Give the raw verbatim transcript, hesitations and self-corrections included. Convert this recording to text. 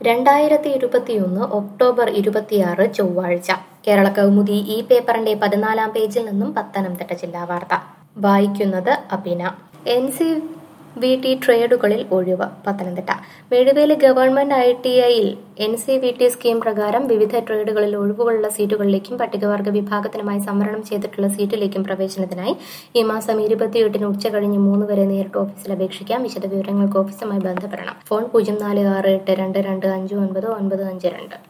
രണ്ടായിരത്തി ഇരുപത്തിയൊന്ന് ഒക്ടോബർ ഇരുപത്തിയാറ് ചൊവ്വാഴ്ച കേരള കൗമുദി ഈ പേപ്പറിന്റെ പതിനാലാം പേജിൽ നിന്നും പത്തനംതിട്ട ജില്ലാ വാർത്ത വായിക്കുന്നത് Abhina. N C V T ട്രേഡുകളിൽ ഒഴിവ്. Pathanamthitta Mezhuveli government I T ഐയിൽ N C V T scheme പ്രകാരം വിവിധ ട്രേഡുകളിൽ ഒഴിവുകളുള്ള സീറ്റുകളിലേക്കും പട്ടികവർഗ വിഭാഗത്തിനുമായി സംവരണം ചെയ്തിട്ടുള്ള സീറ്റിലേക്കും പ്രവേശനത്തിനായി ഈ മാസം ഇരുപത്തിയെട്ടിന് ഉച്ചകഴിഞ്ഞ് മൂന്ന് വരെ നേരിട്ട് ഓഫീസിൽ അപേക്ഷിക്കാം. വിശദവിവരങ്ങൾക്ക് ഓഫീസുമായി ബന്ധപ്പെടണം. ഫോൺ പൂജ്യം നാല് ആറ് എട്ട് രണ്ട് രണ്ട് അഞ്ച് ഒൻപത് ഒൻപത് അഞ്ച് രണ്ട്.